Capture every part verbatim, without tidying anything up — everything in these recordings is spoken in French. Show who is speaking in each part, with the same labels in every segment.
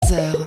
Speaker 1: quinze heures.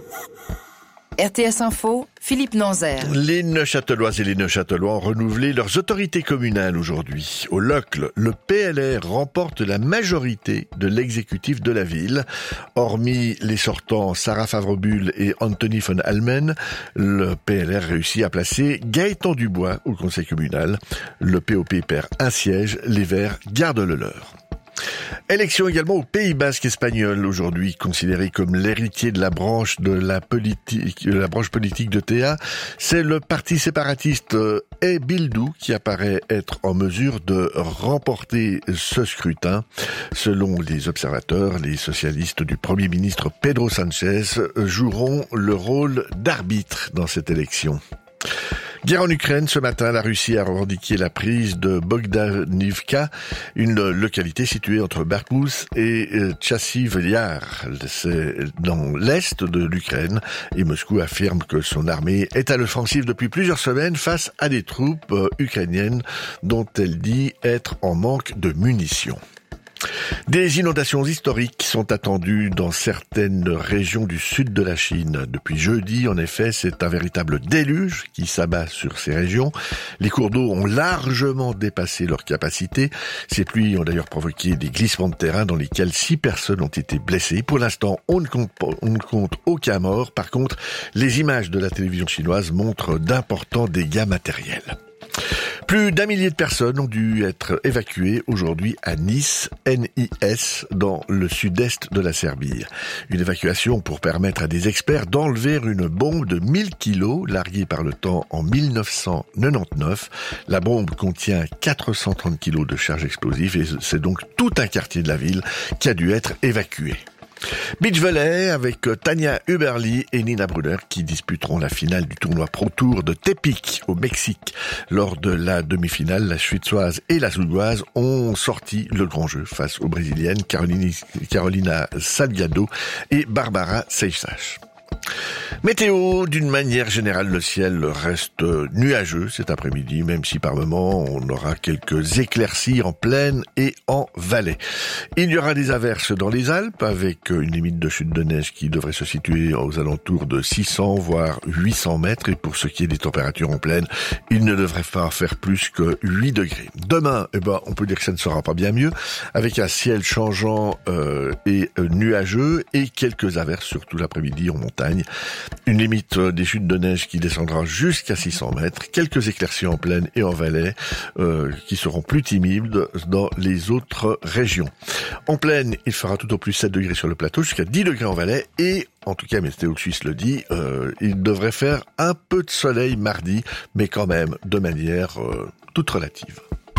Speaker 1: R T S Info, Philippe Nanzer.
Speaker 2: Les Neuchâteloises et les Neuchâtelois ont renouvelé leurs autorités communales aujourd'hui. Au Locle, le P L R remporte la majorité de l'exécutif de la ville. Hormis les sortants Sarah Favrebull et Anthony von Almen, le P L R réussit à placer Gaëtan Dubois au conseil communal. Le P O P perd un siège, les Verts gardent le leur. Élection également au Pays Basque espagnol, aujourd'hui considéré comme l'héritier de la branche de la politique, de la branche politique de T A. C'est le parti séparatiste E Bildu qui apparaît être en mesure de remporter ce scrutin. Selon les observateurs, les socialistes du Premier ministre Pedro Sánchez joueront le rôle d'arbitre dans cette élection. Guerre en Ukraine, ce matin, la Russie a revendiqué la prise de Bogdanivka, une localité située entre Bakhmut et Chassiv Yar. C'est dans l'est de l'Ukraine, et Moscou affirme que son armée est à l'offensive depuis plusieurs semaines face à des troupes ukrainiennes dont elle dit être en manque de munitions. Des inondations historiques sont attendues dans certaines régions du sud de la Chine. Depuis jeudi, en effet, c'est un véritable déluge qui s'abat sur ces régions. Les cours d'eau ont largement dépassé leur capacité. Ces pluies ont d'ailleurs provoqué des glissements de terrain dans lesquels six personnes ont été blessées. Pour l'instant, on ne compte, on ne compte aucun mort. Par contre, les images de la télévision chinoise montrent d'importants dégâts matériels. Plus d'un millier de personnes ont dû être évacuées aujourd'hui à Nice, N I S, dans le sud-est de la Serbie. Une évacuation pour permettre à des experts d'enlever une bombe de mille kilos larguée par le temps en mille neuf cent quatre-vingt-dix-neuf. La bombe contient quatre cent trente kilos de charge explosive et c'est donc tout un quartier de la ville qui a dû être évacué. Beach volley avec Tania Huberli et Nina Brunner qui disputeront la finale du tournoi Pro Tour de Tepic au Mexique. Lors de la demi-finale, la Suédoise et la Suédoise ont sorti le grand jeu face aux Brésiliennes Carolina Salgado et Barbara Seixas. Météo, d'une manière générale, le ciel reste nuageux cet après-midi, même si par moments on aura quelques éclaircies en plaine et en vallée. Il y aura des averses dans les Alpes avec une limite de chute de neige qui devrait se situer aux alentours de six cents voire huit cents mètres. Et pour ce qui est des températures en plaine, il ne devrait pas faire plus que huit degrés. Demain, eh ben, on peut dire que ça ne sera pas bien mieux, avec un ciel changeant euh, et euh, nuageux et quelques averses surtout l'après-midi en montagne. Une limite des chutes de neige qui descendra jusqu'à six cents mètres, quelques éclaircies en plaine et en vallée euh, qui seront plus timides dans les autres régions. En plaine, il fera tout au plus sept degrés sur le plateau, jusqu'à dix degrés en vallée et, en tout cas Météo Suisse le dit, euh, il devrait faire un peu de soleil mardi, mais quand même de manière euh, toute relative.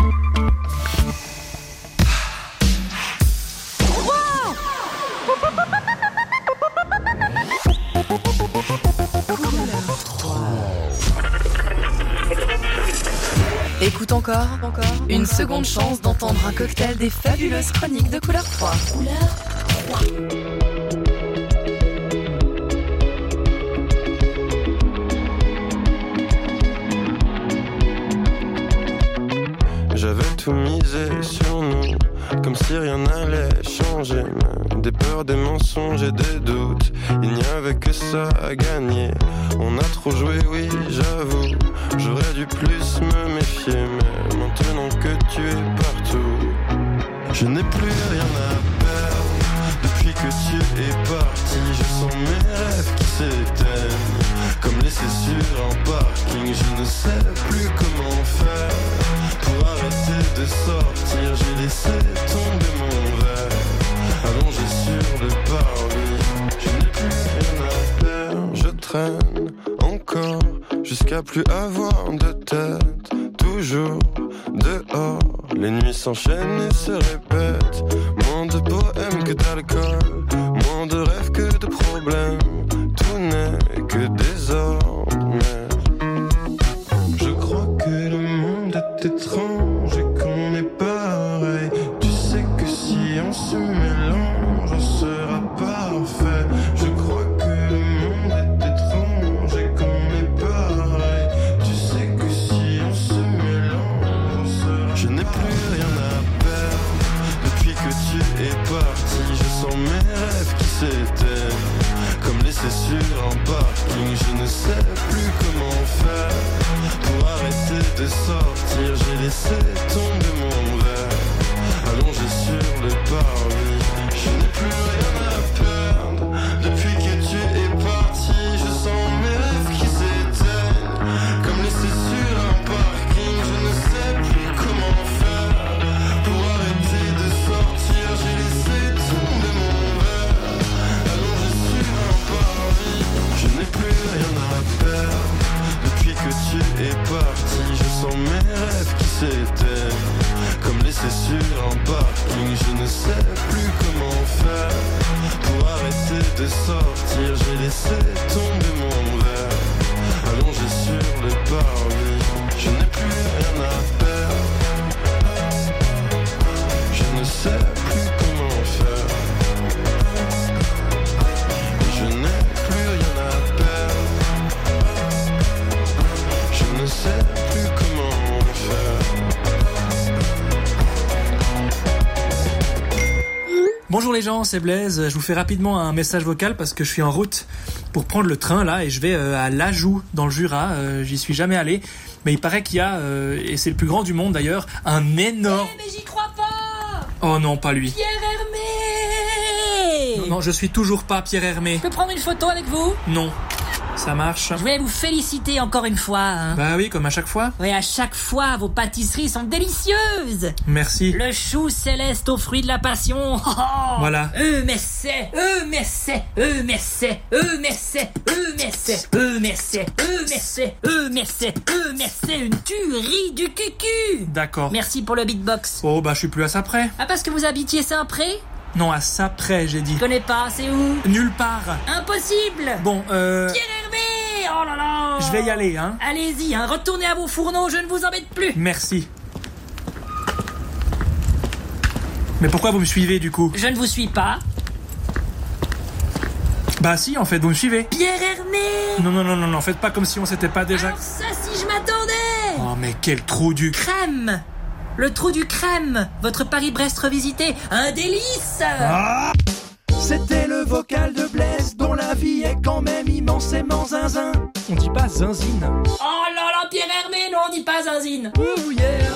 Speaker 1: Écoute encore, encore une seconde chance d'entendre un cocktail des fabuleuses chroniques de Couleur trois. Couleur trois.
Speaker 3: J'avais tout misé sur nous, comme si rien n'allait changer. Des peurs, des mensonges et des doutes, il n'y avait que ça à gagner. On a trop joué, oui, j'avoue. J'aurais dû plus me méfier, mais maintenant que tu es partout, je n'ai plus rien à perdre. Depuis que tu es parti, je sens mes rêves qui s'éteignent, comme laissés sur un parking. Je ne sais plus comment faire pour arrêter de sortir. J'ai laissé tomber mon verre, allongé sur le parvis. Je n'ai plus rien à perdre. Je traîne encore jusqu'à plus avoir de tête. Toujours dehors, les nuits s'enchaînent et se répètent. Moins de poèmes que d'alcool, moins de rêves que de problèmes. Tout n'est que désordre, mais je crois que le monde est étrange et qu'on est pareil. Tu sais que si on se mélange, on sera parfait. Je crois que le monde est étrange et qu'on est pareil. Tu sais que si on se mélange, on sera. Je n'ai plus rien à perdre. Depuis que tu es parti, je sens mes rêves qui s'éteignent, comme laissés sur un parking. Je ne sais plus comment faire pour arrêter de sortir. J'ai laissé tomber mon verre allongé sur le parvis. Je n'ai plus rien à perdre depuis que tu es parti. Je sens mes rêves qui s'éteignent comme laissés sur un parking. Je ne sais plus comment faire pour arrêter de sortir. J'ai laissé tomber mon verre allongé sur un parvis. Je n'ai plus rien à perdre depuis que tu es parti. Je sens mes rêves qui s'éteignent comme laissés sur un parking. Je ne sais plus comment faire pour arrêter de sortir. J'ai laissé tomber mon verre allongé sur le parvis. Je n'ai plus rien à perdre. Je ne sais plus comment faire. Je n'ai plus rien à perdre. Je ne sais plus comment faire.
Speaker 4: Bonjour les gens, c'est Blaise. Je vous fais rapidement un message vocal parce que je suis en route pour prendre le train là et je vais euh, à l'Ajou dans le Jura. Euh, j'y suis jamais allé, mais il paraît qu'il y a, euh, et c'est le plus grand du monde d'ailleurs, un énorme...
Speaker 5: Hey, mais j'y crois pas.
Speaker 4: Oh non, pas lui.
Speaker 5: Pierre Hermé.
Speaker 4: Non, non, je suis toujours pas Pierre Hermé.
Speaker 5: Je peux prendre une photo avec vous?
Speaker 4: Non, ça marche.
Speaker 5: Je voulais vous féliciter encore une fois. Hein.
Speaker 4: Bah oui, comme à chaque fois.
Speaker 5: Oui, à chaque fois, vos pâtisseries sont délicieuses.
Speaker 4: Merci.
Speaker 5: Le chou céleste aux fruits de la passion. Oh, oh.
Speaker 4: Voilà.
Speaker 5: Euh, mais c'est, euh, mais c'est, euh, mais c'est, euh, mais c'est, euh, mais c'est, euh, mais c'est, euh, mais c'est, euh, mais c'est, euh, mais c'est une tuerie du cucu.
Speaker 4: D'accord.
Speaker 5: Merci pour le beatbox.
Speaker 4: Oh bah je suis plus à ça près.
Speaker 5: Ah, parce que vous habitiez Saint-Pré?
Speaker 4: Non, à ça près, j'ai dit.
Speaker 5: Je connais pas, c'est où?
Speaker 4: Nulle part.
Speaker 5: Impossible.
Speaker 4: Bon, euh...
Speaker 5: Pierre Hermé. Oh là là.
Speaker 4: Je vais y aller, hein.
Speaker 5: Allez-y, hein, retournez à vos fourneaux, je ne vous embête plus.
Speaker 4: Merci. Mais pourquoi vous me suivez du coup?
Speaker 5: Je ne vous suis pas.
Speaker 4: Bah si, en fait, vous me suivez.
Speaker 5: Pierre Hermé.
Speaker 4: Non, non, non, non, non, faites pas comme si on s'était pas déjà...
Speaker 5: Alors ça, si je m'attendais.
Speaker 4: Oh, mais quel trou du...
Speaker 5: Crème. Le trou du crème. Votre Paris-Brest revisité. Un délice.
Speaker 4: Ah,
Speaker 6: c'était le vocal de Blaise, dont la vie est quand même immensément zinzin.
Speaker 4: on dit pas zinzine.
Speaker 5: Oh là là, Pierre Hermé, non, on dit pas zinzine.
Speaker 6: Ouh, yeah.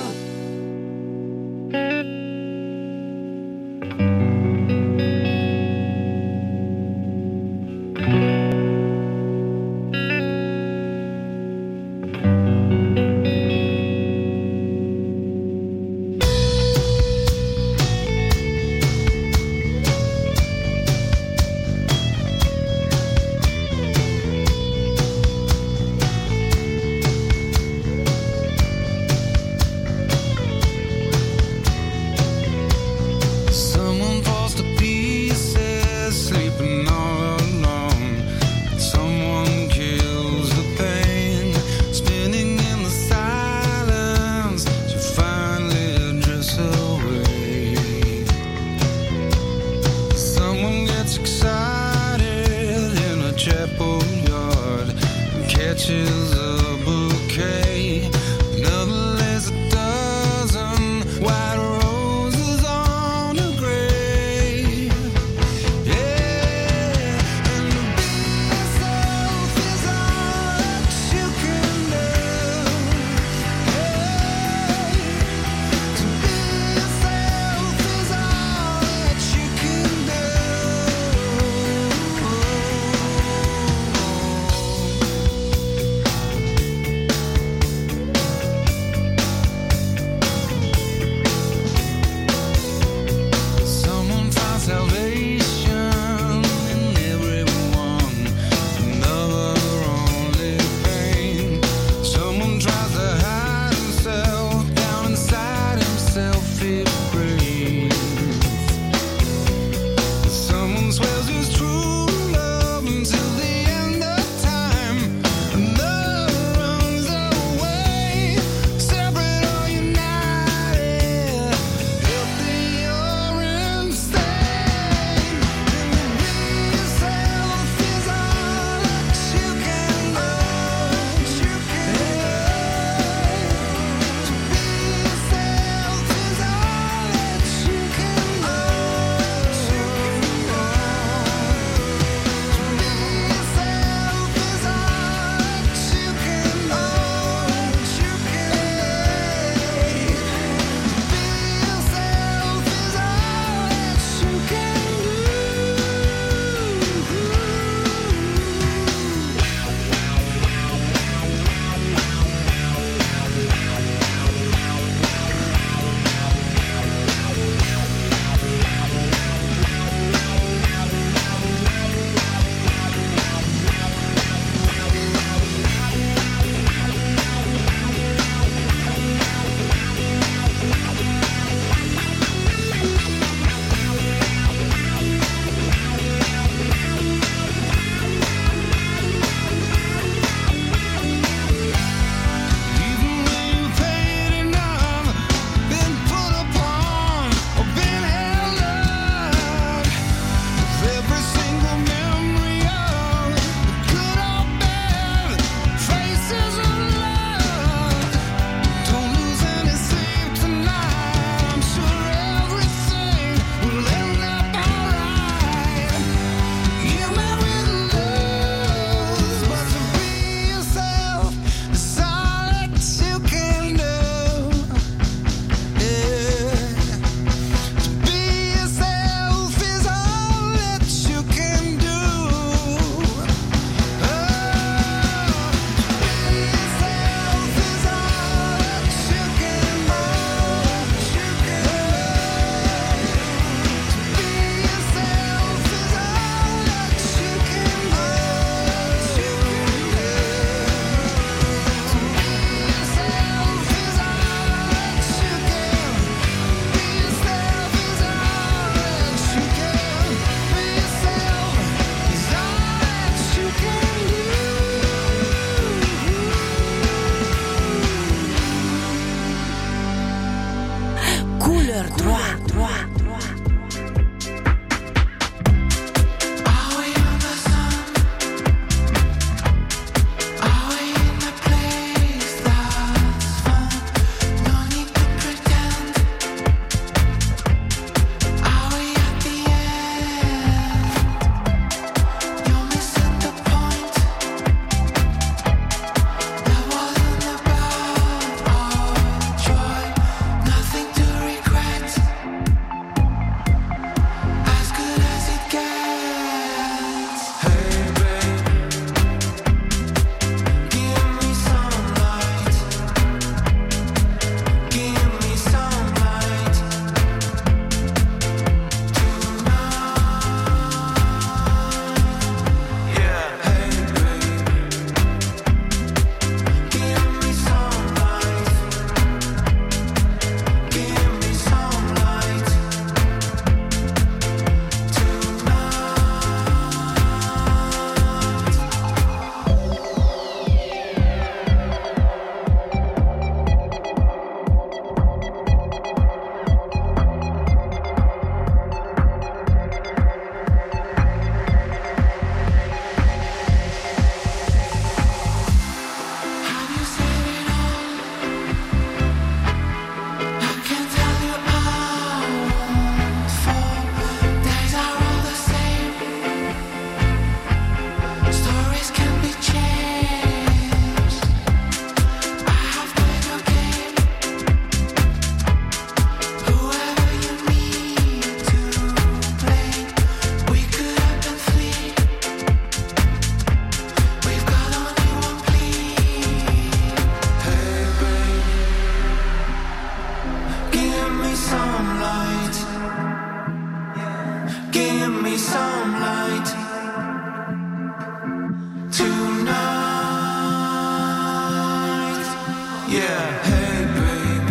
Speaker 7: tonight. Yeah, hey babe,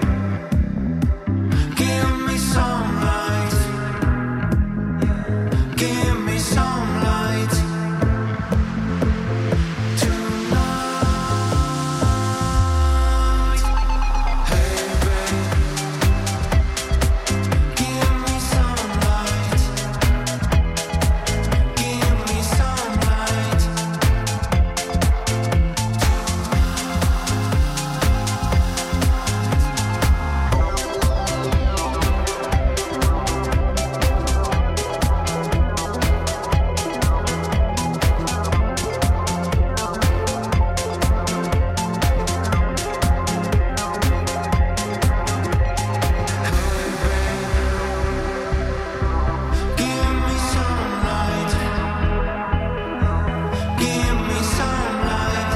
Speaker 7: give me some light, give me some light tonight. Hey babe, give me some light, give me some light. Give me some light, give me some light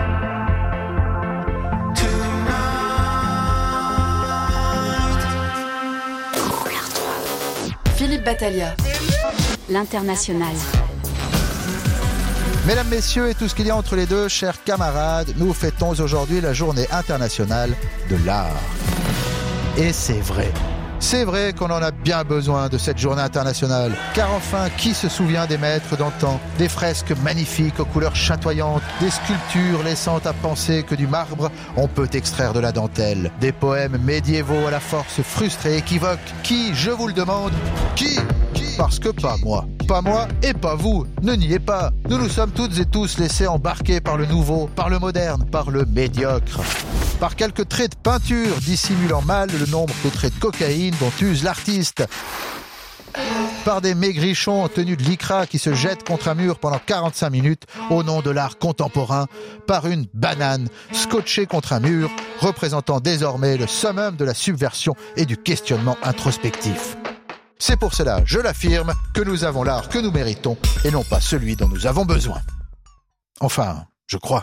Speaker 7: tonight.
Speaker 1: Philippe Battaglia.
Speaker 8: L'International.
Speaker 9: Mesdames, messieurs et tout ce qu'il y a entre les deux, chers camarades, nous fêtons aujourd'hui la journée internationale de l'art. Et c'est vrai. C'est vrai qu'on en a bien besoin de cette journée internationale. Car enfin, qui se souvient des maîtres d'antan? Des fresques magnifiques aux couleurs chatoyantes, des sculptures laissant à penser que du marbre, on peut extraire de la dentelle. Des poèmes médiévaux à la force frustrée et équivoque. Qui, je vous le demande, qui? Parce que pas moi. Pas moi et pas vous. Ne niez pas. Nous nous sommes toutes et tous laissés embarquer par le nouveau, par le moderne, par le médiocre. Par quelques traits de peinture dissimulant mal le nombre de traits de cocaïne dont use l'artiste. Par des maigrichons en tenue de lycra qui se jettent contre un mur pendant quarante-cinq minutes au nom de l'art contemporain. Par une banane scotchée contre un mur, représentant désormais le summum de la subversion et du questionnement introspectif. C'est pour cela, je l'affirme, que nous avons l'art que nous méritons et non pas celui dont nous avons besoin. Enfin, je crois.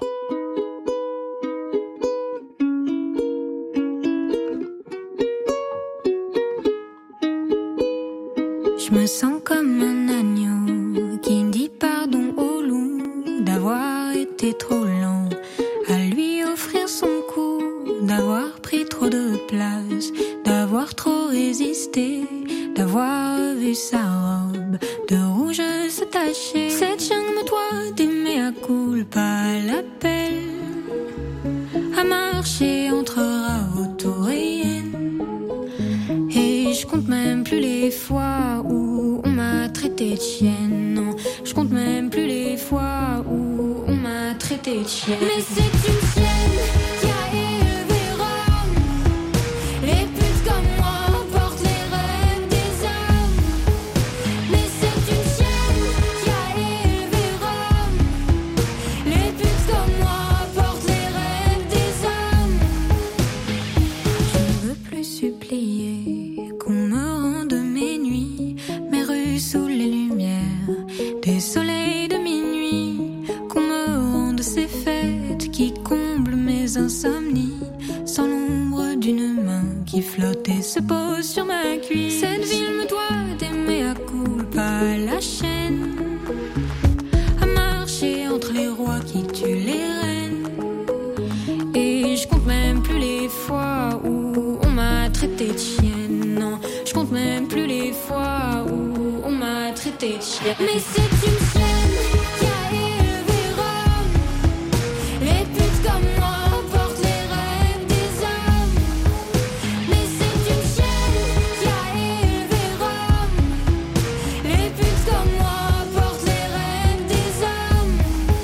Speaker 10: Je me sens comme un agneau qui dit pardon au loup d'avoir été trop lent à lui offrir son cou, d'avoir pris trop de place, d'avoir trop résisté, d'avoir vu sa robe de rouge se tacher. Cette jungle me doit d'aimer à culpa l'appel à marcher entre rats et hyènes. Et je compte même plus les fois où on m'a traité de chienne. Non, je compte même plus les fois où on m'a traité de chienne. Mais c'est une chienne qui a élevé Rome. Les putes comme moi portent les rêves des hommes. Mais c'est une chienne qui a élevé Rome. Les putes comme moi portent les rêves des hommes. Je ne veux plus supplier qu'on me rende mes nuits, mes rues sous les lumières des soleils de minuit, qu'on me rende ces fêtes qui comblent mes insomnies, sans l'ombre d'une main qui flotte et se pose sur ma cuisse. Cette ville me doit d'aimer à culpa la chaîne, à marcher entre les rois qui tuent les reines. Et je compte même plus les fois où on m'a traité de chienne. Non, je compte même plus les fois où on m'a traité de chienne. Mais c'est une chienne qui a élevé Rome. Les putes comme moi portent les rêves des hommes. Mais c'est une chienne qui a élevé Rome. Les putes comme moi portent les rêves des hommes.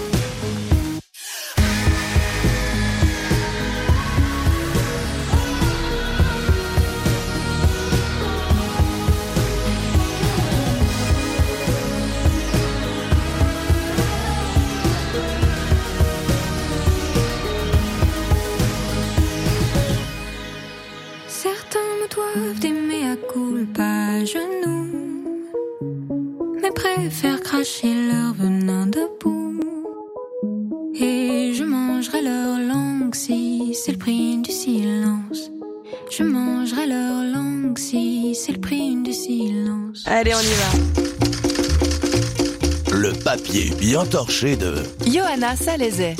Speaker 10: Certains me doivent d'aimer à culpa à genoux, mais préfèrent cracher leur venin debout. Et je mangerai leur langue si c'est le prix du silence. Je mangerai leur langue si c'est le prix du silence.
Speaker 1: Allez, on y va.
Speaker 11: le papier bien torché de
Speaker 1: Johanna Salezet.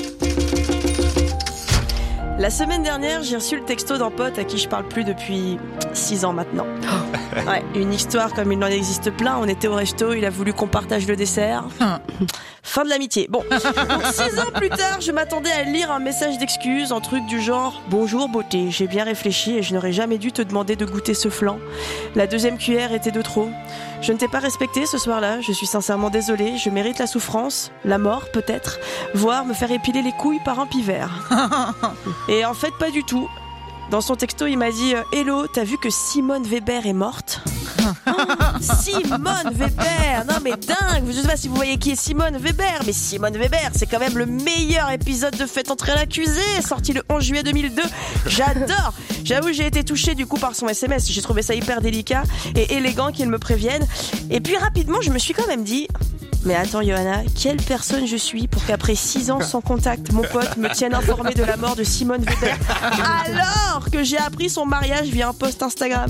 Speaker 12: La semaine dernière, j'ai reçu le texto d'un pote à qui je parle plus depuis six ans maintenant. Ouais, une histoire comme il en existe plein. On était au resto, il a voulu qu'on partage le dessert. Fin de l'amitié. Bon, donc six ans plus tard, je m'attendais à lire un message d'excuse, un truc du genre « Bonjour beauté, j'ai bien réfléchi et je n'aurais jamais dû te demander de goûter ce flan. La deuxième cuillère était de trop. Je ne t'ai pas respecté ce soir-là, je suis sincèrement désolée, je mérite la souffrance, la mort peut-être, voire me faire épiler les couilles par un pivert. » Et en fait, pas du tout. Dans son texto, il m'a dit « Hello, t'as vu que Simone Weber est morte ?» Oh, Simone Weber, non mais dingue. Je sais pas si vous voyez qui est Simone Weber, mais Simone Weber, c'est quand même le meilleur épisode de Faites entrer l'accusé, sorti le onze juillet deux mille deux. J'adore. J'avoue, j'ai été touchée du coup par son S M S. J'ai trouvé ça hyper délicat et élégant qu'il me prévienne. Et puis rapidement, je me suis quand même dit... Mais attends Johanna, quelle personne je suis pour qu'après six ans sans contact, mon pote me tienne informé de la mort de Simone Weber alors que j'ai appris son mariage via un post Instagram.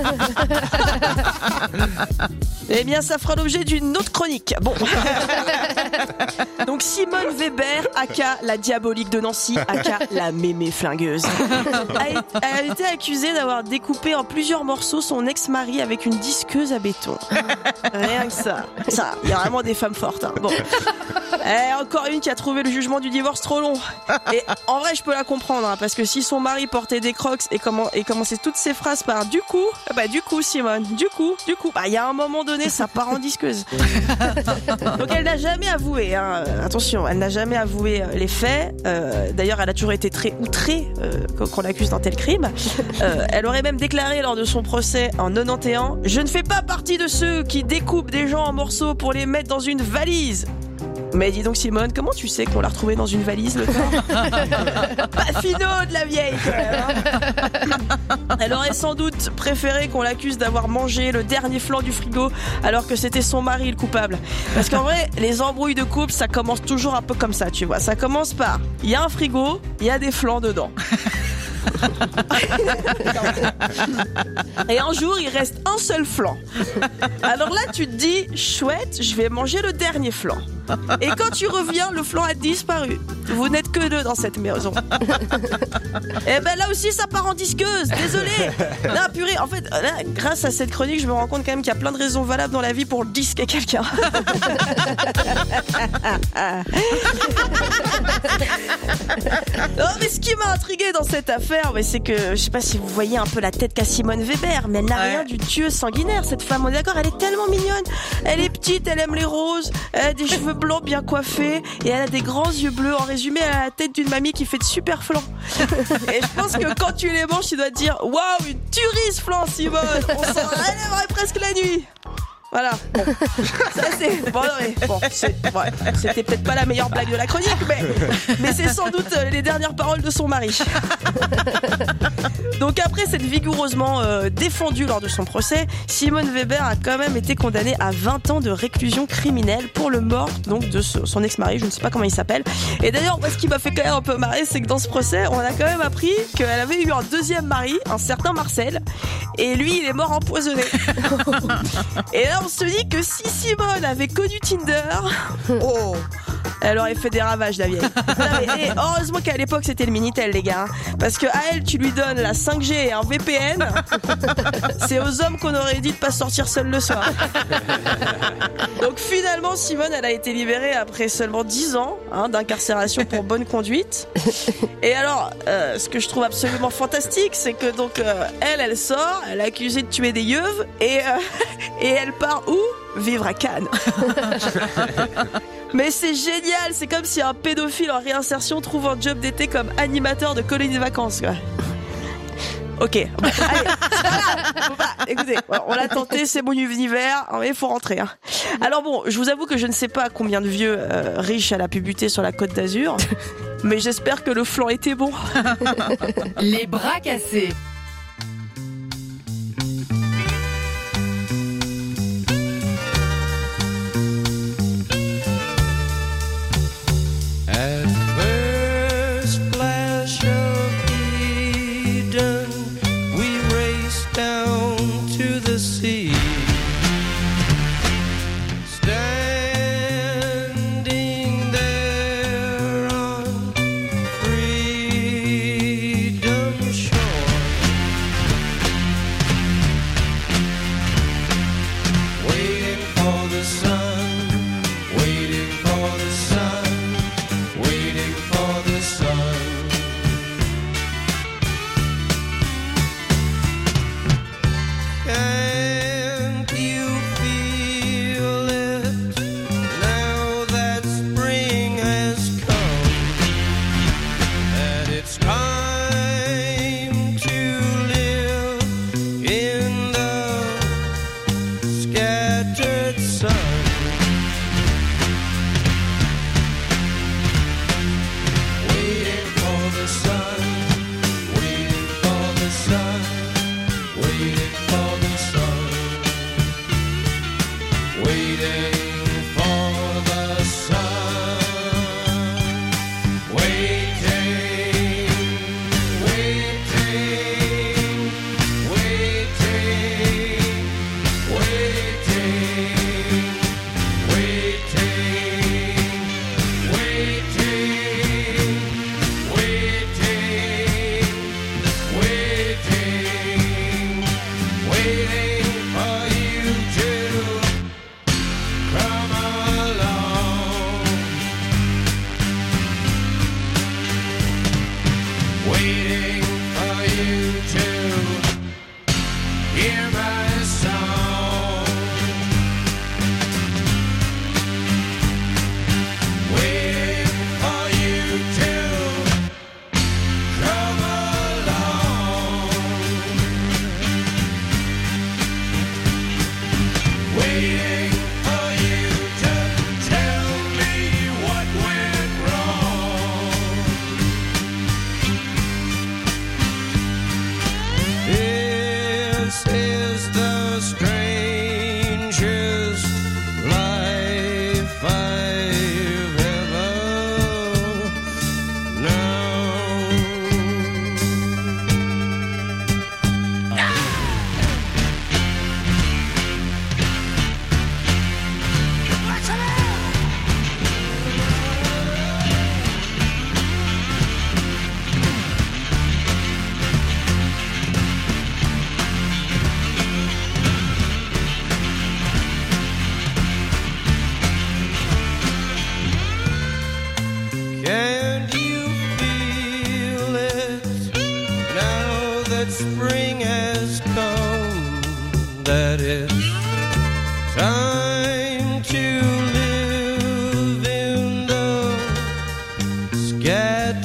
Speaker 12: Eh bien, ça fera l'objet d'une autre chronique. Bon. Donc Simone Weber, aka la diabolique de Nancy, aka la mémé flingueuse, a, été, a été accusée d'avoir découpé en plusieurs morceaux son ex-mari avec une disqueuse à béton. Rien que ça. Ça, il y a vraiment des femmes fortes. Hein. Bon. Et encore une qui a trouvé le jugement du divorce trop long. Et en vrai, je peux la comprendre, hein, parce que si son mari portait des crocs et, comment, et commençait toutes ses phrases par du coup, bah du coup Simone, du coup, du coup, bah il y a un moment donné, ça part en disqueuse. Donc elle n'a jamais avoué, hein, attention, elle n'a jamais avoué les faits. Euh, d'ailleurs, elle a toujours été très outrée euh, qu'on l'accuse d'un tel crime. Euh, elle aurait même déclaré lors de son procès en quatre-vingt-onze, je ne fais pas partie de ceux qui découpent des gens en morceaux pour les mettre dans une valise. Mais dis donc Simone, comment tu sais qu'on l'a retrouvé dans une valise le corps? Pas finot de la vieille quand même, hein. Elle aurait sans doute préféré qu'on l'accuse d'avoir mangé le dernier flan du frigo alors que c'était son mari le coupable. Parce qu'en vrai, les embrouilles de couple, ça commence toujours un peu comme ça, tu vois. Ça commence par, il y a un frigo, il y a des flans dedans. Et un jour il reste un seul flan. Alors là tu te dis chouette, je vais manger le dernier flan. Et quand tu reviens, le flan a disparu. Vous n'êtes que deux dans cette maison. Et ben là aussi ça part en disqueuse. Désolé. Non purée, en fait là, grâce à cette chronique je me rends compte quand même qu'il y a plein de raisons valables dans la vie pour disquer quelqu'un. Non mais ce qui m'a intrigué dans cette affaire, mais c'est que je sais pas si vous voyez un peu la tête qu'a Simone Weber, mais elle n'a ouais. rien d'une tueuse sanguinaire cette femme. On est d'accord, elle est tellement mignonne. Elle est petite, elle aime les roses, elle a des cheveux blancs bien coiffés et elle a des grands yeux bleus. En résumé, elle a la tête d'une mamie qui fait de super flans. Et je pense que quand tu les manges, tu dois te dire waouh, une tuerie ce flan, Simone. On s'en relèverait presque la nuit. Voilà. Bon. Ça c'est bon, ouais. bon c'est... Ouais. C'était peut-être pas la meilleure blague de la chronique, mais mais c'est sans doute les dernières paroles de son mari. Donc après s'être vigoureusement euh, défendue lors de son procès, Simone Weber a quand même été condamnée à vingt ans de réclusion criminelle pour le meurtre donc de son ex-mari, je ne sais pas comment il s'appelle. Et d'ailleurs, moi, ce qui m'a fait quand même un peu marrer, c'est que dans ce procès, on a quand même appris qu'elle avait eu un deuxième mari, un certain Marcel, et lui, il est mort empoisonné. Et là, on se dit que si Simone avait connu Tinder, oh, elle aurait fait des ravages, la vieille. Non, mais, et heureusement qu'à l'époque c'était le Minitel, les gars, parce que à elle tu lui donnes la cinq G et un V P N, c'est aux hommes qu'on aurait dit de pas sortir seul le soir. Donc finalement Simone, elle a été libérée après seulement dix ans hein, d'incarcération pour bonne conduite. Et alors euh, ce que je trouve absolument fantastique, c'est que donc euh, elle elle sort, elle est accusée de tuer des yeuves et, euh, et elle part où? Vivre à Cannes. Mais c'est génial, c'est comme si un pédophile en réinsertion trouve un job d'été comme animateur de colonie de vacances, quoi. Ok, bon, allez, c'est pas grave. Faut pas, écoutez, on l'a tenté, c'est mon univers, mais il faut rentrer. Hein. Alors bon, je vous avoue que je ne sais pas combien de vieux euh, riches elle a pu buter sur la Côte d'Azur, mais j'espère que le flan était bon.
Speaker 1: Les bras cassés.
Speaker 7: At first flash of Eden, we race down to the sea. Stand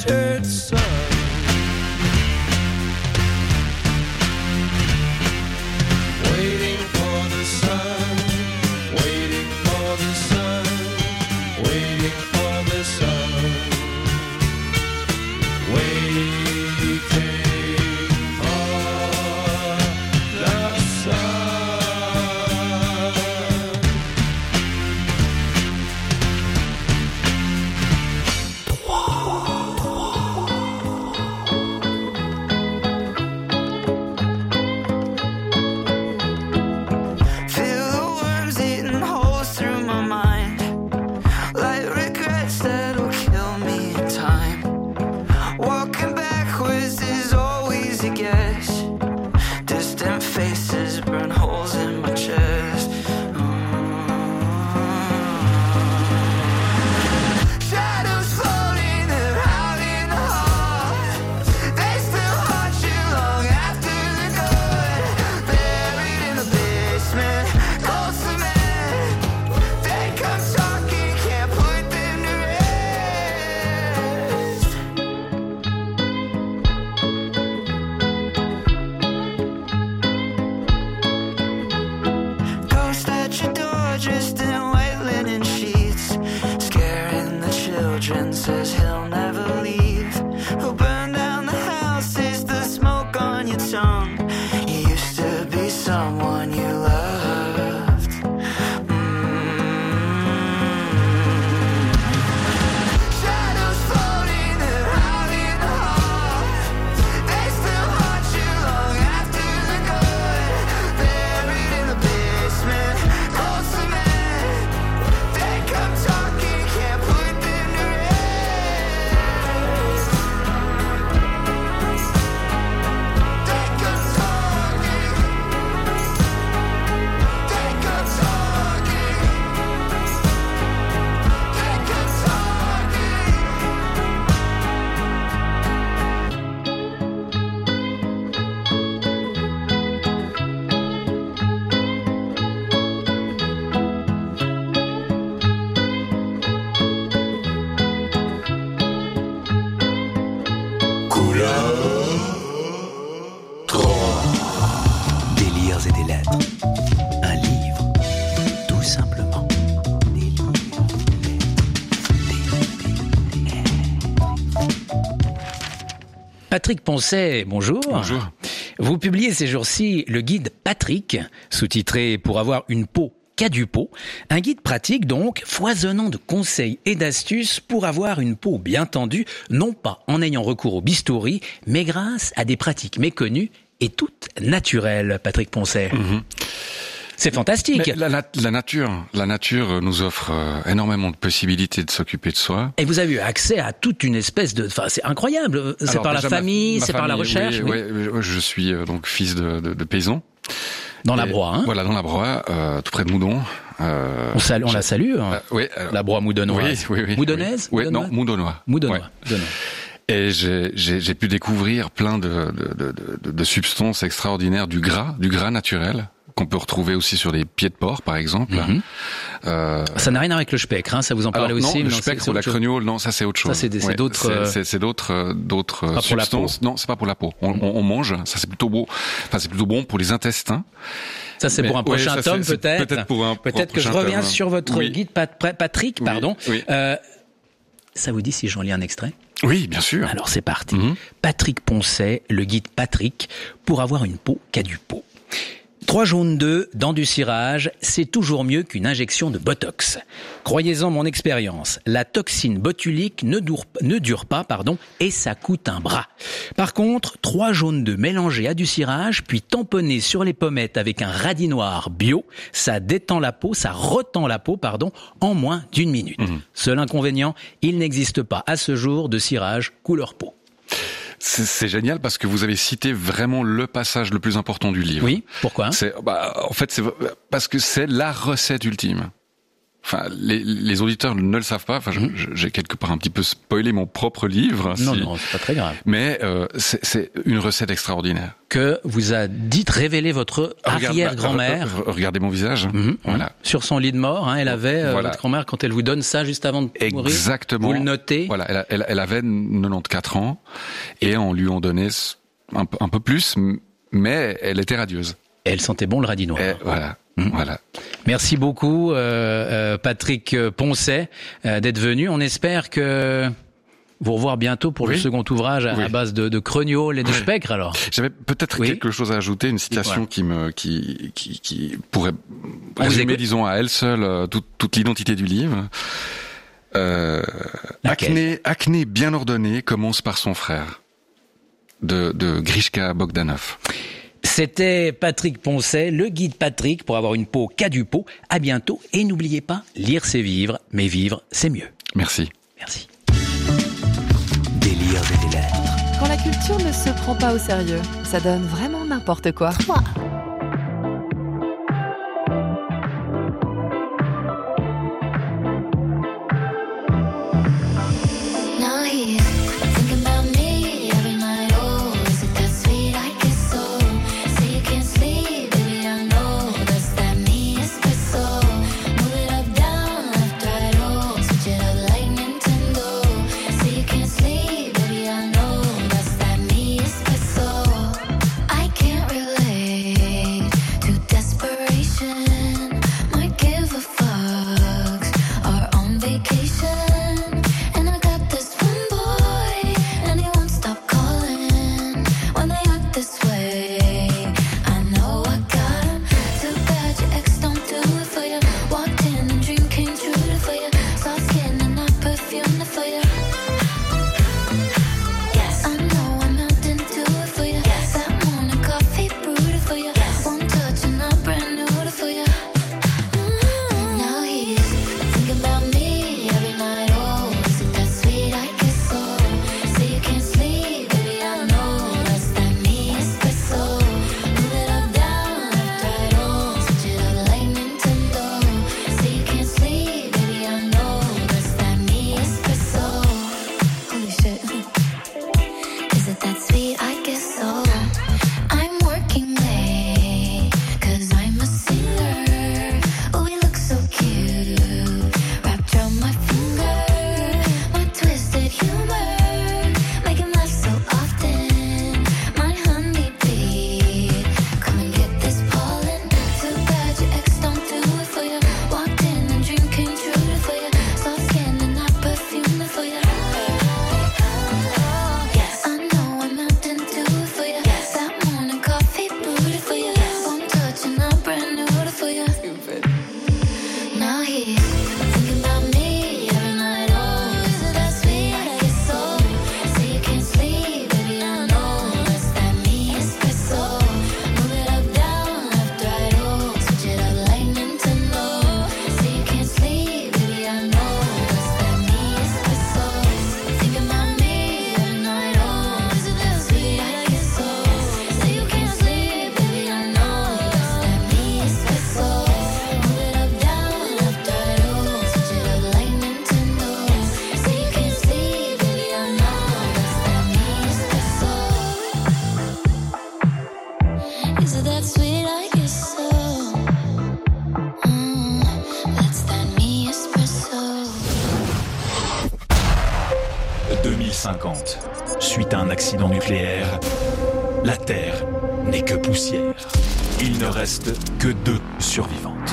Speaker 7: shattered sun. Waiting for the sun, waiting for the sun, waiting for the sun, waiting for the sun.
Speaker 13: Feel the worms eating holes through my mind, like regrets that'll kill me in time. Walking backwards is always a guess. Distant faces burn holes in my chest. Shadows floating around in the hall. They still haunt you long after the good. Buried in the basement, cold cement. They come talking, can't put them to rest. Ghost at your door, dressed in white linen sheets, scaring the children, says he'll never leave. He'll burn down the house, is the smoke on your tongue. You used to be someone you loved. Shadows floating around in the hall. They still haunt you long after the good. Buried in the basement, cold cement. They come talking, can't put them to rest. They come talking. They come talking. They come
Speaker 11: Des livres et des lettres. Un livre, tout simplement. Des livres, des lettres,
Speaker 14: Patrick Poncet, bonjour.
Speaker 15: Bonjour.
Speaker 14: Vous publiez ces jours-ci le guide Patrick, sous-titré « Pour avoir une peau qu'a du pot ». Un guide pratique donc, foisonnant de conseils et d'astuces pour avoir une peau bien tendue, non pas en ayant recours au bistouri, mais grâce à des pratiques méconnues et toutes naturelles, Patrick Poncet.
Speaker 15: Mhm.
Speaker 14: C'est fantastique.
Speaker 15: Mais la, la, la nature, la nature nous offre euh, énormément de possibilités de s'occuper de soi.
Speaker 14: Et vous avez eu accès à toute une espèce de... Enfin, c'est incroyable. C'est
Speaker 15: Alors,
Speaker 14: par la
Speaker 15: déjà, ma-
Speaker 14: famille,
Speaker 15: ma
Speaker 14: c'est par la
Speaker 15: famille,
Speaker 14: recherche.
Speaker 15: Oui,
Speaker 14: oui.
Speaker 15: oui, je suis euh, donc fils de, de, de paysan.
Speaker 14: Dans la
Speaker 15: Et-
Speaker 14: Broye, hein.
Speaker 15: Voilà, dans la Broye, euh, tout près de Moudon. Euh,
Speaker 14: On, salue, on la salue. hein.
Speaker 15: euh, oui, alors-
Speaker 14: La Broye moudonnoise.
Speaker 15: Oui, oui, oui.
Speaker 14: Moudonnaise
Speaker 15: Oui, oui, non,
Speaker 14: Moudonnois
Speaker 15: Moudonnois.
Speaker 14: Moudonnois.
Speaker 15: Ouais.
Speaker 14: Moudonnois.
Speaker 15: Et j'ai, j'ai, j'ai pu découvrir plein de, de, de, de, de substances extraordinaires, du gras, du gras naturel, qu'on peut retrouver aussi sur les pieds de porc, par exemple.
Speaker 14: Mhm.
Speaker 15: Euh,
Speaker 14: Ça n'a rien à voir avec le spectre, hein, ça vous en parlez
Speaker 15: alors,
Speaker 14: aussi.
Speaker 15: non,
Speaker 14: mais
Speaker 15: le
Speaker 14: c'est-
Speaker 15: spectre
Speaker 14: c'est
Speaker 15: ou la
Speaker 14: autre chose.
Speaker 15: creniole, non, ça c'est autre chose.
Speaker 14: Ça, c'est des- c'est
Speaker 15: Ouais,
Speaker 14: d'autres,
Speaker 15: c'est-
Speaker 14: euh,
Speaker 15: C'est, c'est d'autres, euh, d'autres
Speaker 14: Pas pour la
Speaker 15: substances. Non, c'est pas pour la peau. On, on, on mange. Ça c'est plutôt beau. Enfin, c'est plutôt bon pour les intestins.
Speaker 14: Ça, c'est
Speaker 15: Mais-
Speaker 14: pour un
Speaker 15: ouais,
Speaker 14: prochain
Speaker 15: ça,
Speaker 14: tome,
Speaker 15: c'est- c'est
Speaker 14: peut-être.
Speaker 15: peut-être pour un- pour un
Speaker 14: Peut-être que je
Speaker 15: prochain
Speaker 14: reviens
Speaker 15: tome.
Speaker 14: sur votre
Speaker 15: Oui.
Speaker 14: guide, Pat- Patrick,
Speaker 15: Oui,
Speaker 14: pardon.
Speaker 15: oui.
Speaker 14: Euh, ça vous dit si j'en lis un extrait?
Speaker 15: Oui, bien sûr.
Speaker 14: Alors c'est parti.
Speaker 15: Mhm.
Speaker 14: Patrick Poncet, le guide Patrick, pour avoir une peau qu'a du pot. Trois jaunes d'œufs dans du cirage, c'est toujours mieux qu'une injection de Botox. Croyez-en mon expérience, la toxine botulique ne dure, ne dure pas, pardon, et ça coûte un bras. Par contre, trois jaunes d'œufs mélangés à du cirage, puis tamponnés sur les pommettes avec un radis noir bio, ça détend la peau, ça retend la peau, pardon, en moins d'une minute.
Speaker 15: Mhm.
Speaker 14: Seul inconvénient, il n'existe pas à ce jour de cirage couleur peau.
Speaker 15: C'est, c'est génial parce que vous avez cité vraiment le passage le plus important du livre.
Speaker 14: Oui, pourquoi?
Speaker 15: C'est, bah, en fait, c'est parce que c'est la recette ultime. Enfin, les, les auditeurs ne le savent pas. Enfin, mmh. je, j'ai quelque part un petit peu spoilé mon propre livre.
Speaker 14: Non,
Speaker 15: si.
Speaker 14: non, c'est pas très grave.
Speaker 15: Mais euh, c'est, c'est une recette extraordinaire.
Speaker 14: Que vous a dites révéler votre arrière-grand-mère.
Speaker 15: Regarde, regardez mon visage.
Speaker 14: Mmh,
Speaker 15: voilà.
Speaker 14: Sur son lit de mort, hein, elle avait euh,
Speaker 15: voilà.
Speaker 14: votre grand-mère quand elle vous donne ça juste avant de mourir.
Speaker 15: Exactement.
Speaker 14: Vous le notez.
Speaker 15: Voilà. Elle, elle, elle avait quatre-vingt-quatorze ans et on lui en donnait un, un peu plus, mais elle était radieuse.
Speaker 14: Et elle sentait bon le radis noir.
Speaker 15: Et voilà.
Speaker 14: Mmh.
Speaker 15: Voilà.
Speaker 14: Merci beaucoup, euh, euh, Patrick Poncet, euh, d'être venu. On espère que vous revoir bientôt pour oui. le second ouvrage à, oui. à base de, de crognoles et de oui. spectres. Alors,
Speaker 15: j'avais peut-être oui. quelque chose à ajouter, une citation qui me, qui, qui, qui pourrait résumer, disons, à elle seule euh, toute, toute l'identité du livre. Euh, acné, acné bien ordonné commence par son frère, de, de Grishka Bogdanov.
Speaker 14: C'était Patrick Poncet, le guide Patrick pour avoir une peau qu'a du pot. À bientôt et n'oubliez pas, lire c'est vivre, mais vivre c'est mieux.
Speaker 15: Merci.
Speaker 14: Merci.
Speaker 11: Délires et des lettres.
Speaker 1: Quand la culture ne se prend pas au sérieux, ça donne vraiment n'importe quoi.
Speaker 8: Trois.
Speaker 11: deux mille cinquante. Suite à un accident nucléaire, la Terre n'est que poussière. Il ne reste que deux survivantes.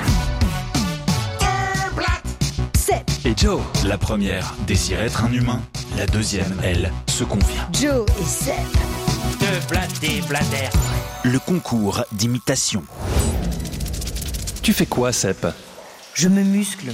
Speaker 8: Seb
Speaker 11: Et Joe. La première désire être un humain. La deuxième, elle, se convient.
Speaker 8: Joe et Seb.
Speaker 16: Deux blatés blatères.
Speaker 11: Le concours d'imitation. Tu fais quoi, Seb?
Speaker 8: Je me muscle.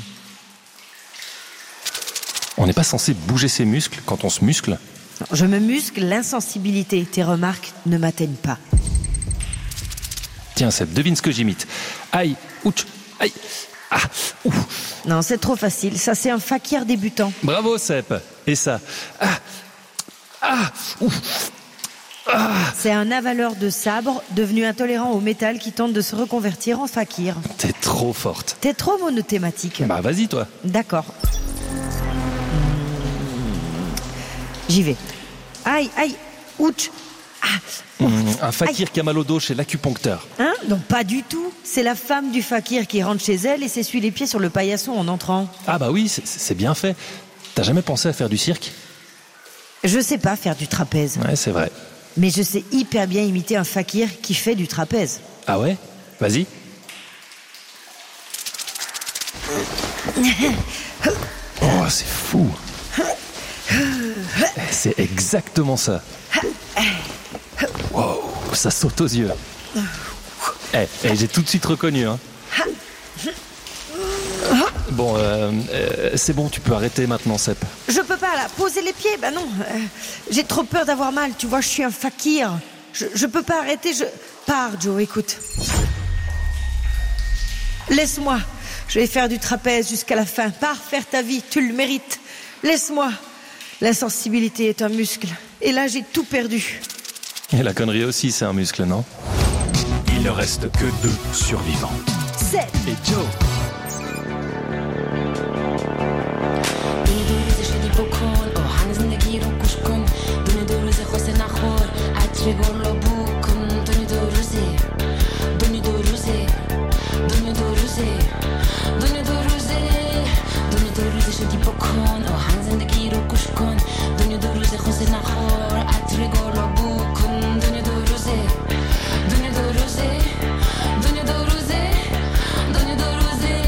Speaker 17: On n'est pas censé bouger ses muscles quand on se muscle?
Speaker 8: Je me muscle l'insensibilité. Tes remarques ne m'atteignent pas.
Speaker 17: Tiens, Seb, devine ce que j'imite. Aïe, ouch, aïe, ah, ouf.
Speaker 8: Non, c'est trop facile. Ça, c'est un fakir débutant.
Speaker 17: Bravo, Seb. Et ça? Ah, ah, ouf, Ah.
Speaker 8: C'est un avaleur de sabre devenu intolérant au métal qui tente de se reconvertir en fakir.
Speaker 17: T'es trop forte.
Speaker 8: T'es trop monothématique.
Speaker 17: Bah vas-y toi.
Speaker 8: D'accord. J'y vais. Aïe, aïe, ouch. Ah.
Speaker 17: Mmh, un fakir qui a mal au dos chez l'acupuncteur.
Speaker 8: Hein? Non, pas du tout. C'est la femme du fakir qui rentre chez elle et s'essuie les pieds sur le paillasson en entrant.
Speaker 17: Ah bah oui, c'est, c'est bien fait. T'as jamais pensé à faire du cirque?
Speaker 8: Je sais pas faire du trapèze.
Speaker 17: Ouais, c'est vrai.
Speaker 8: Mais je sais hyper bien imiter un fakir qui fait du trapèze.
Speaker 17: Ah ouais? Vas-y. Oh, c'est fou. C'est exactement ça. Wow, ça saute aux yeux. Eh, eh, j'ai tout de suite reconnu. Hein. Bon, euh, euh, c'est bon, tu peux arrêter maintenant, Sep.
Speaker 8: Je peux pas, là, poser les pieds, bah non. Euh, j'ai trop peur d'avoir mal, tu vois, je suis un fakir. Je, je peux pas arrêter, je... Pars, Joe, écoute. Laisse-moi, je vais faire du trapèze jusqu'à la fin. Pars faire ta vie, tu le mérites. Laisse-moi. L'insensibilité est un muscle. Et là, j'ai tout perdu.
Speaker 17: Et la connerie aussi, c'est un muscle, non?
Speaker 11: Il ne reste que deux survivants.
Speaker 8: Sep
Speaker 17: et Joe.
Speaker 10: Donne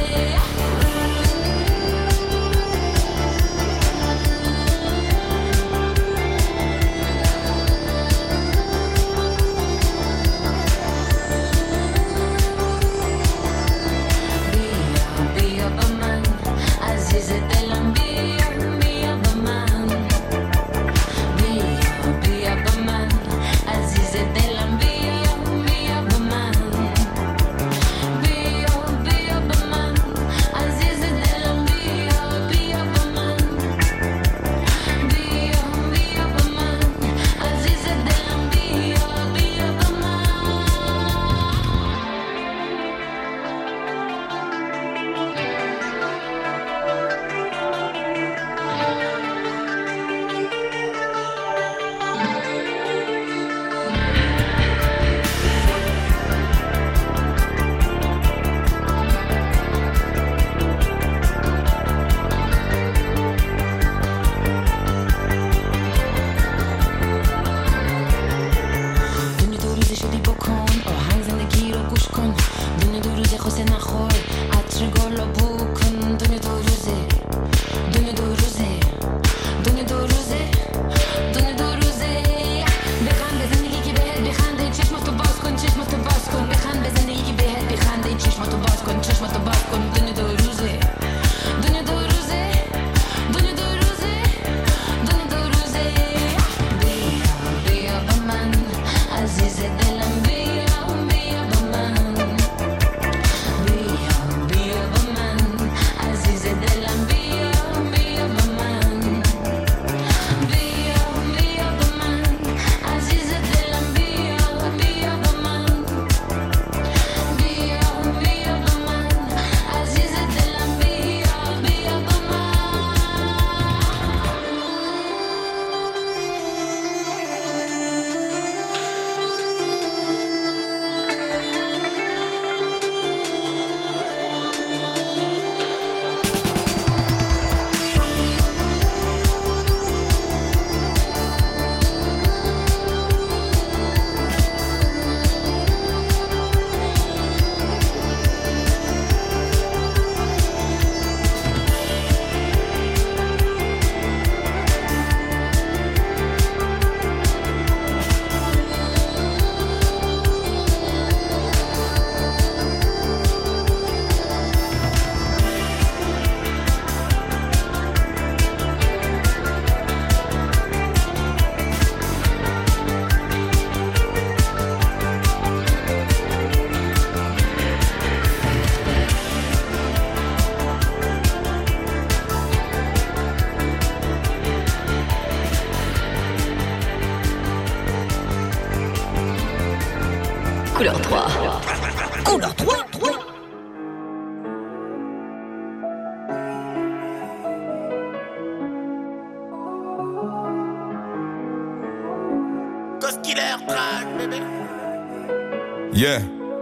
Speaker 1: Couleur trois.
Speaker 5: Couleur trois, trois.
Speaker 13: Cause killer track, baby.
Speaker 18: Yeah.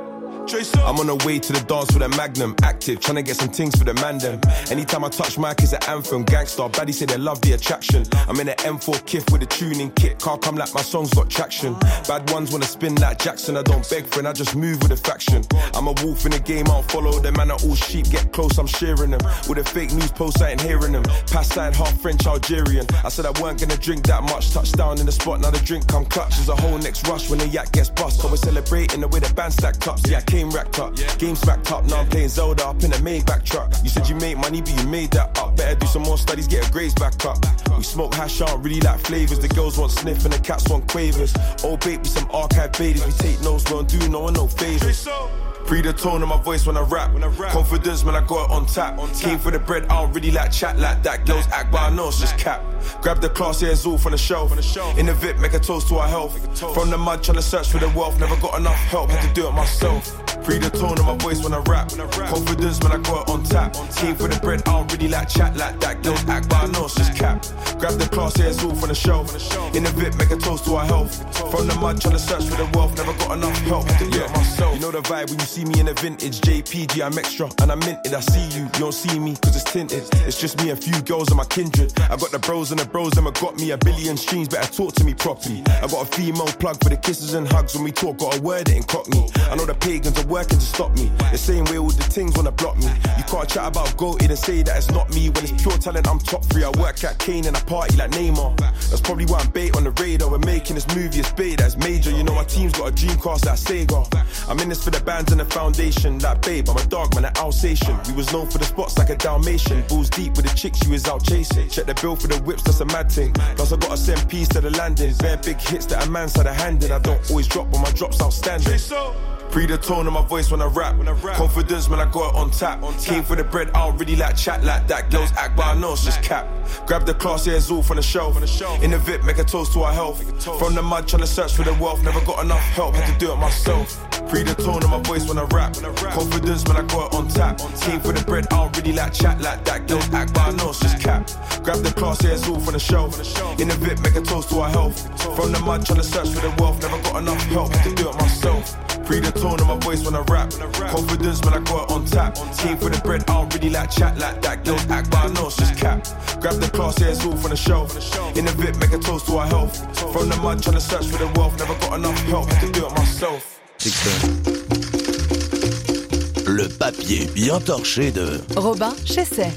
Speaker 18: I'm on the way to the dance with a magnum, active, trying to get some things for the man them. Anytime I touch mic, it's an anthem. Gangsta, baddie say they love the attraction. I'm in an M four Kif with a tuning kit. Car come like my songs got traction. Bad ones wanna spin like Jackson. I don't beg friend, I just move with a faction. I'm a wolf in the game, I don't follow them. Man are all sheep, get close, I'm shearing them. With a fake news post, I ain't hearing them. Past side, half French, Algerian. I said I weren't gonna drink that much. Touchdown in the spot, now the drink come clutch. There's a whole next rush when the yak gets bust. So we're celebrating the way the band stacked up. See, I came racked up, game smacked up. Now I'm playing Zelda up in a Maybach truck. You said you made money, but you made that up. Better do some more studies, get a grades back up. We smoke hash, I don't really like flavors. The girls want sniff and the cats want quavers. Oh baby, some archive babies. We take notes, we don't do no one no favors. Free the tone of my voice when I rap. When I rap. Confidence when I got it on tap. on tap. Came for the bread, I don't really like chat like that. Girls act, but I know it's just cap. Grab the class, yeah, it's all from the shelf. In the V I P, make a toast to our health. From the mud, trying to search for the wealth. Never got enough help, had to do it myself. Free the tone of my voice when I rap. Confidence when I got it on tap. Came for the bread, I don't really like chat like that. Girls act, but I know it's just cap. Grab the class, yeah, it's all from the shelf. In the V I P, make a toast to our health. From the mud, trying to search for the wealth. Never got enough help, had to do it myself. You know the vibe when you see me in a vintage J P G, I'm extra and I'm minted. I see you, you don't see me cause it's tinted. It's just me, a few girls and my kindred. I got the bros and the bros them got me a billion streams, better talk to me properly. I got a female plug for the kisses and hugs when we talk, got a word it in cockney. I know the pagans are working to stop me, the same way all the things wanna block me. You can't chat about goated and say that it's not me. When it's pure talent, I'm top three. I work at Kane and I party like Neymar. That's probably why I'm bait on the radar. We're making this movie, it's bait, that's major. You know my team's got a Dreamcast like Sega. I'm in this for the bands and the foundation. Like babe, I'm a dog, man, an Alsatian. We was known for the spots like a Dalmatian. Balls deep with the chicks, you was out chasing. Check the bill for the whips, that's a mad thing. Plus I gotta send peace to the landing. Bare big hits that a man's had a hand in. I don't always drop, but my drop's outstanding. Free the tone of my voice when I rap. When I rap. Confidence when I got it on tap. on tap. Came for the bread, I don't really like chat like that. Girls act, but I know it's just cap. Grab the class, yeah, it's all from the shelf. In the V I P, make a toast to our health. From the mud, trying to search for the wealth. Never got enough help, had to do it myself. Free the tone of my voice when I rap. Confidence when I got it on tap. Came for the bread, I don't really like chat like that. Girls act, but I know it's just cap. Grab the class, yeah, it's all from the shelf. In the V I P, make a toast to our health. From the mud, trying to search for the wealth. Never got enough help, had to do it myself. Free the tone of my voice when I rap. Confidence when I got it on tap. Came for the bread, I don't really like chat like that. Girls act, but I know it's just cap. Grab the class, yeah, it's all from the shelf. In the V I P, make a toast to our health. From the mud, trying to search for the wealth. Never got enough help, had to do it myself.
Speaker 19: Le papier bien torché de
Speaker 1: Robin Chesset.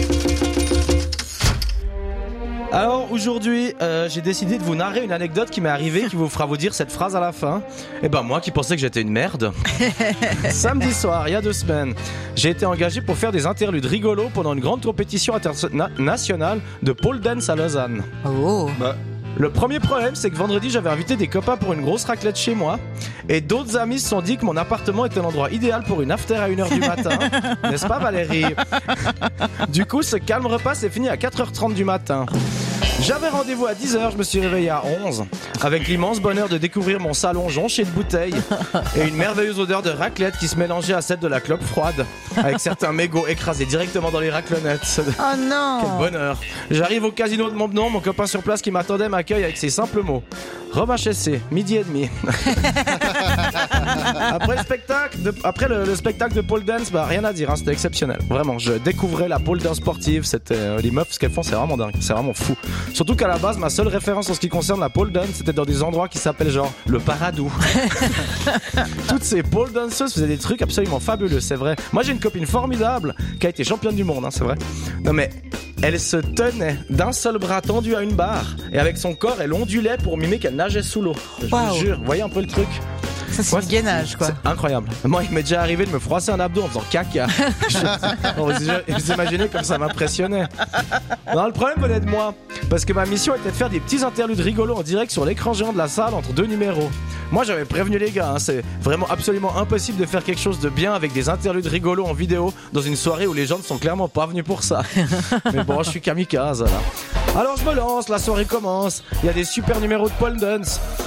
Speaker 17: Alors aujourd'hui, euh, j'ai décidé de vous narrer une anecdote qui m'est arrivée, qui vous fera vous dire cette phrase à la fin. Et ben moi qui pensais que j'étais une merde. Samedi soir, il y a deux semaines, j'ai été engagé pour faire des interludes rigolos pendant une grande compétition internationale de pole dance à Lausanne.
Speaker 1: Oh.
Speaker 17: Bah, le premier problème, c'est que vendredi, j'avais invité des copains pour une grosse raclette chez moi. Et d'autres amis se sont dit que mon appartement était l'endroit idéal pour une after à une heure du matin. N'est-ce pas, Valérie? Du coup, ce calme repas s'est fini à quatre heures trente du matin. J'avais rendez-vous à dix heures, je me suis réveillé à onze, avec l'immense bonheur de découvrir mon salon jonché de bouteilles et une merveilleuse odeur de raclette qui se mélangeait à celle de la clope froide, avec certains mégots écrasés directement dans les raclonettes.
Speaker 8: Oh non!
Speaker 17: Quel bonheur! J'arrive au casino de Montbenon, mon copain sur place qui m'attendait m'accueille avec ces simples mots. Robin Chesset, midi et demi. Après le spectacle, de, après le, le spectacle de pole dance, bah rien à dire, hein, c'était exceptionnel. Vraiment, je découvrais la pole dance sportive. C'était euh, les meufs, ce qu'elles font, c'est vraiment dingue, c'est vraiment fou. Surtout qu'à la base, ma seule référence en ce qui concerne la pole dance, c'était dans des endroits qui s'appellent genre le Paradou. Toutes ces pole danseuses faisaient des trucs absolument fabuleux, c'est vrai. Moi, j'ai une copine formidable qui a été championne du monde, hein, c'est vrai. Non mais elle se tenait d'un seul bras tendu à une barre et avec son corps, elle ondulait pour mimer qu'elle nageait sous l'eau. Je wow. vous jure, vous voyez un peu le truc?
Speaker 8: Ça, c'est du gainage, quoi.
Speaker 17: C'est incroyable. Moi, il m'est déjà arrivé de me froisser un abdos en faisant caca. Bon, vous imaginez comme ça m'impressionnait. Non, le problème venait de moi. Parce que ma mission était de faire des petits interludes rigolos en direct sur l'écran géant de la salle entre deux numéros. Moi, j'avais prévenu les gars, hein, c'est vraiment absolument impossible de faire quelque chose de bien avec des interludes rigolos en vidéo dans une soirée où les gens ne sont clairement pas venus pour ça. Mais bon, je suis kamikaze, là. Alors, je me lance, la soirée commence. Il y a des super numéros de pole dance.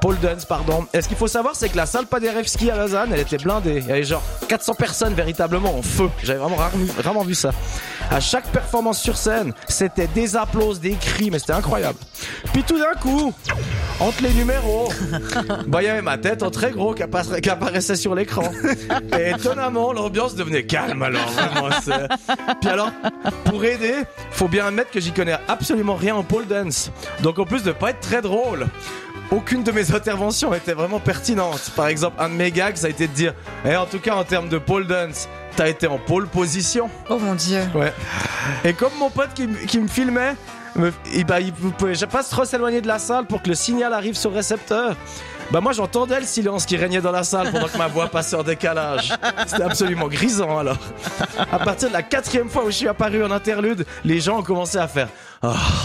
Speaker 17: pole dance, pardon. Et ce qu'il faut savoir, c'est que la salle Paderewski à Lausanne, elle était blindée. Il y avait genre quatre cents personnes véritablement en feu. J'avais vraiment rarement, vraiment vu ça. À chaque performance sur scène, c'était des applaudissements, des cris, mais c'était incroyable. Puis tout d'un coup, entre les numéros, bah il y avait ma tête en très gros qui, appa- qui apparaissait sur l'écran. Et étonnamment, l'ambiance devenait calme alors. Vraiment, c'est... Puis alors, pour aider, faut bien admettre que j'y connais absolument rien en pole dance. Donc en plus de pas être très drôle, aucune de mes interventions était vraiment pertinente. Par exemple, un de mes gags, ça a été de dire eh, en tout cas, en termes de pole dance, t'as été en pole position.
Speaker 20: Oh mon dieu.
Speaker 17: Ouais. Et comme mon pote qui, m- qui me filmait, me, il, bah, il pouvait pas trop s'éloigner de la salle pour que le signal arrive sur le récepteur. Bah moi j'entendais le silence qui régnait dans la salle pendant que ma voix passait en décalage. C'était absolument grisant alors. À partir de la quatrième fois où je suis apparu en interlude, les gens ont commencé à faire oh.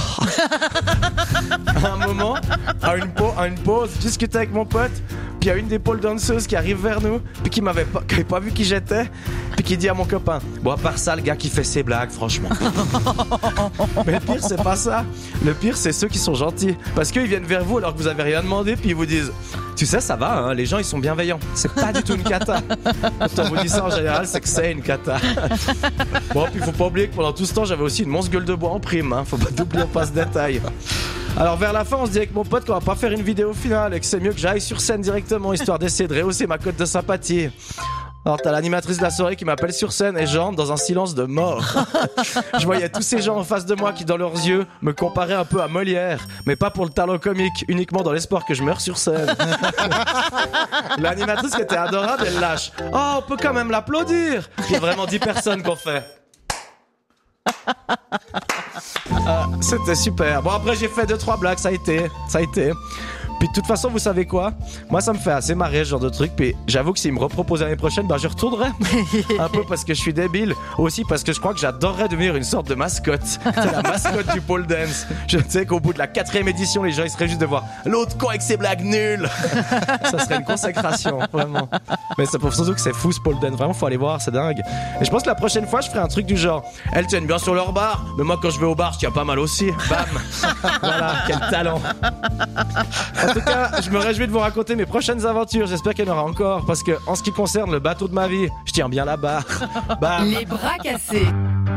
Speaker 17: À un moment, à une, pa- à une pause, je discutais avec mon pote, puis il y a une des pole danseuses qui arrive vers nous, puis qui m'avait pas, qui avait pas vu qui j'étais, puis qui dit à mon copain bon à part ça le gars qui fait ses blagues franchement. Mais le pire c'est pas ça. Le pire c'est ceux qui sont gentils, parce qu'ils viennent vers vous alors que vous avez rien demandé, puis ils vous disent tu sais ça va hein, les gens ils sont bienveillants, c'est pas du tout une cata. Quand on vous dit ça en général c'est que c'est une cata. Bon puis faut pas oublier que pendant tout ce temps j'avais aussi une immense gueule de bois en prime hein. Faut pas oublier pas ce détail. Alors vers la fin on se dit avec mon pote qu'on va pas faire une vidéo finale et que c'est mieux que j'aille sur scène directement histoire d'essayer de rehausser ma cote de sympathie. Alors t'as l'animatrice de la soirée qui m'appelle sur scène et j'entre dans un silence de mort. Je voyais tous ces gens en face de moi qui dans leurs yeux me comparaient un peu à Molière, mais pas pour le talent comique, uniquement dans l'espoir que je meure sur scène. L'animatrice qui était adorable, elle lâche « Oh, on peut quand même l'applaudir !» Il y a vraiment dix personnes qu'on fait. Ah, c'était super. Bon après j'ai fait deux trois blagues, ça a été, ça a été. Puis de toute façon vous savez quoi, moi ça me fait assez marrer ce genre de truc. Puis j'avoue que s'ils me reproposent l'année prochaine, bah je retournerai. Un peu parce que je suis débile, aussi parce que je crois que j'adorerais devenir une sorte de mascotte. C'est la mascotte du pole dance. Je sais qu'au bout de la quatrième édition, les gens ils seraient juste de voir l'autre con avec ses blagues nulles. Ça serait une consécration, vraiment. Mais ça prouve surtout que c'est fou ce pole dance, vraiment faut aller voir, c'est dingue. Et je pense que la prochaine fois je ferai un truc du genre elles tiennent bien sur leur bar, mais moi quand je vais au bar je tiens pas mal aussi. Bam. Voilà, quel talent. En tout cas, je me réjouis de vous raconter mes prochaines aventures. J'espère qu'il y en aura encore. Parce que, en ce qui concerne le bateau de ma vie, je tiens bien la barre. Bam.
Speaker 1: Les bras cassés.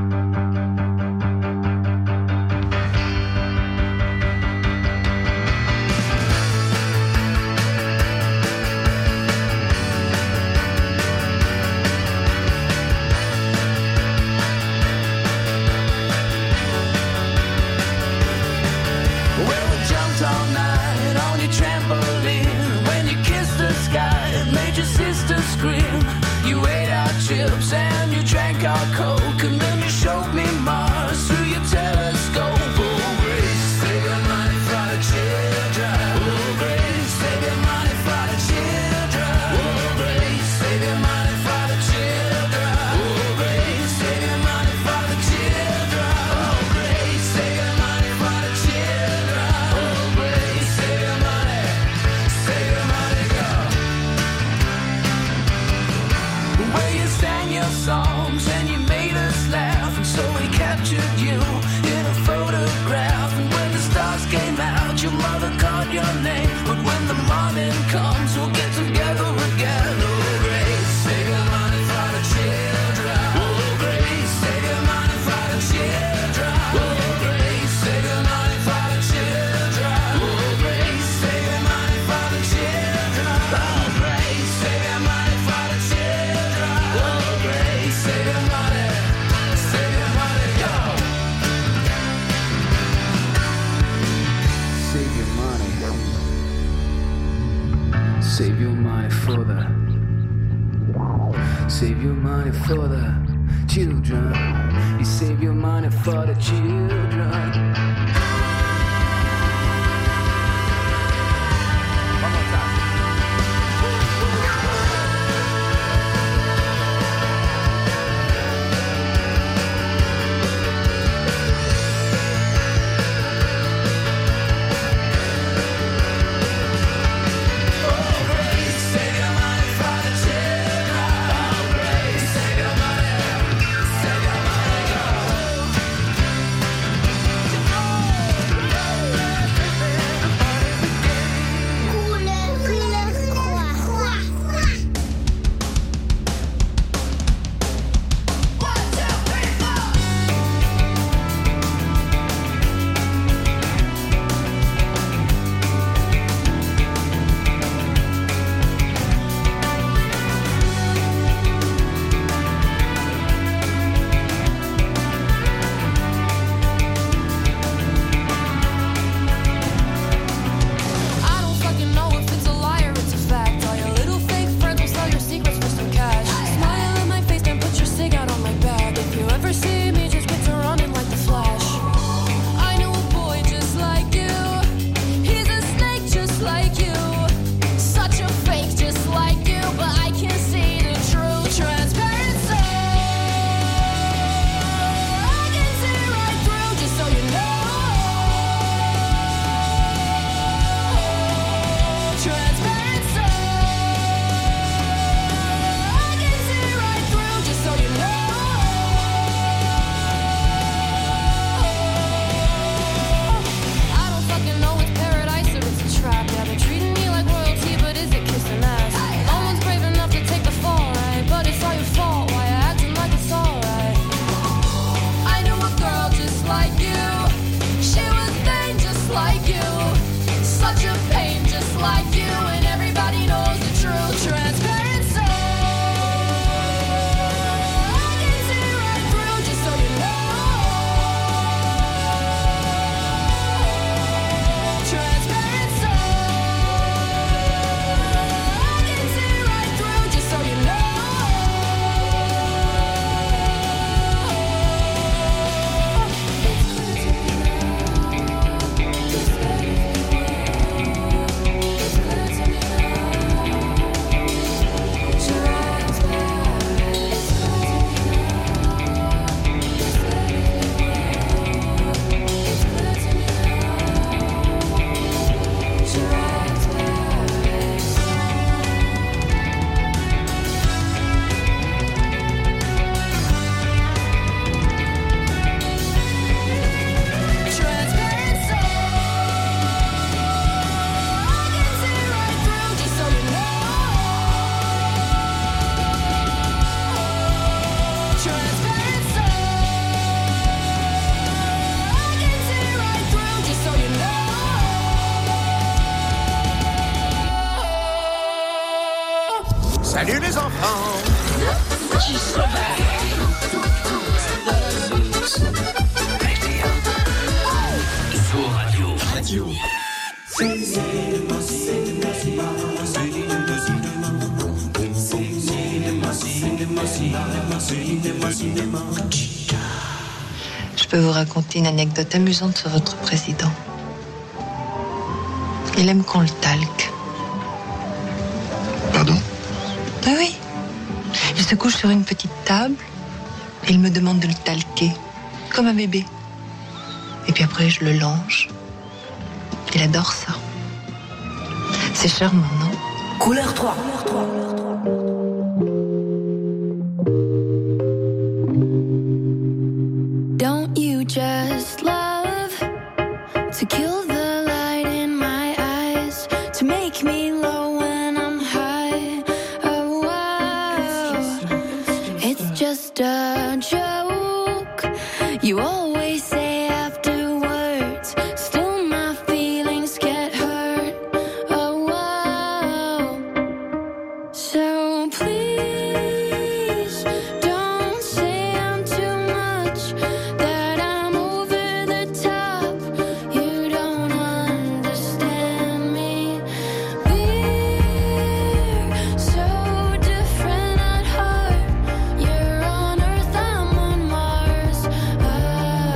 Speaker 13: Well, we jumped all night on your trampoline. When you kissed the sky, it made your sister scream. You ate our chips and you drank our Coke, and then you showed me Mars through your telescope. Oh, Grace, save your money for the children. Oh, Grace, save your money for the children. Oh, Grace, save your money for the children. Oh, Grace, save your money for the children. Oh, Grace, save your money for the children. Oh, Grace, save your money, save your money, go. Where you sang your songs and you made us laugh, and so we captured you in a photograph. And when the stars came out, your mother called your name. But when the morning comes, we'll get together again. Oh, Grace, save your money for the children. Oh, Grace, save your money for the children. Oh, Grace, save your money for the children. Oh, Grace, save your money for the children. Oh, Grace, save your money for the children. Oh, Grace, save your money, save your money, go.
Speaker 7: Save your money. Save your money for the. Save your money for the children. You save your money for the children.
Speaker 13: Oh,
Speaker 20: Salut les enfants.
Speaker 13: Radio.
Speaker 21: Je peux vous raconter une anecdote amusante sur votre président. Il aime qu'on le talque.
Speaker 2: Pardon?
Speaker 21: Oui, oui. Il se couche sur une petite table et il me demande de le talquer, comme un bébé. Et puis après, je le lange. Il adore ça. C'est charmant, non?
Speaker 5: Couleur trois.
Speaker 10: Don't you just love to kill the light in my eyes, to make me low when I'm high? Oh, wow. It's just a joke. You always say afterwards, still my feelings get hurt. Oh, wow. So please don't say I'm too much, that I'm over the top. You don't understand me. We're so different at heart. You're on Earth, I'm on Mars. Oh.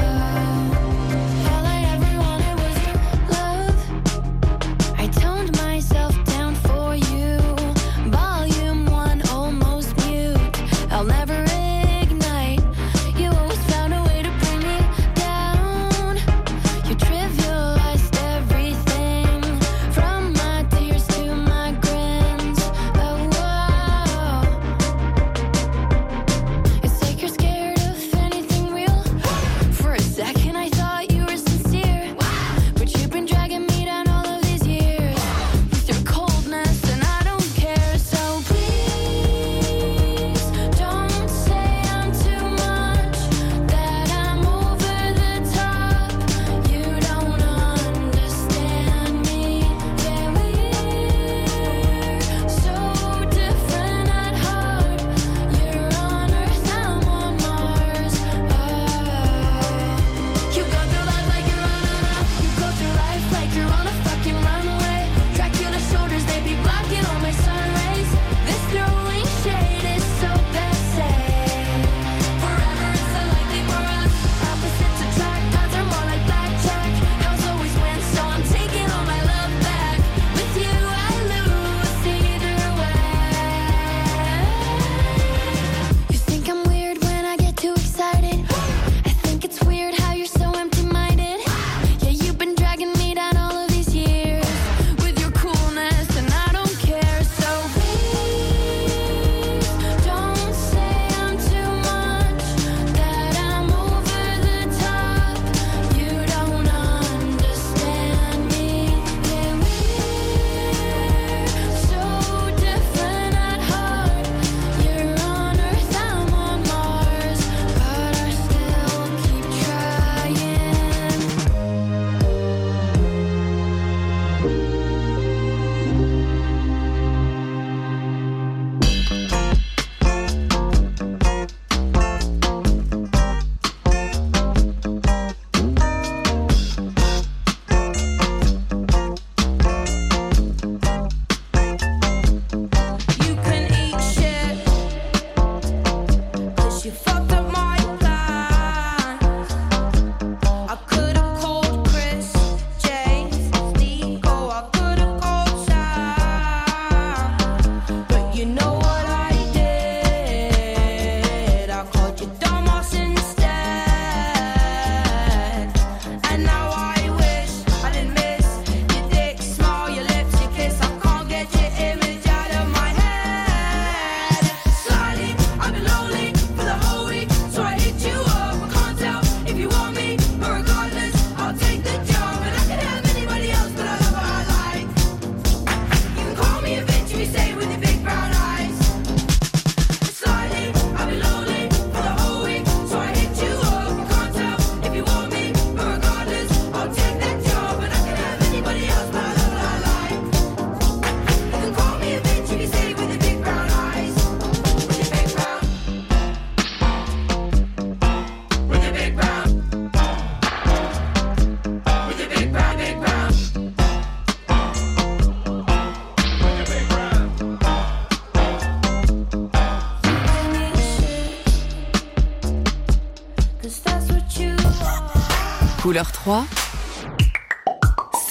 Speaker 1: Couleur trois,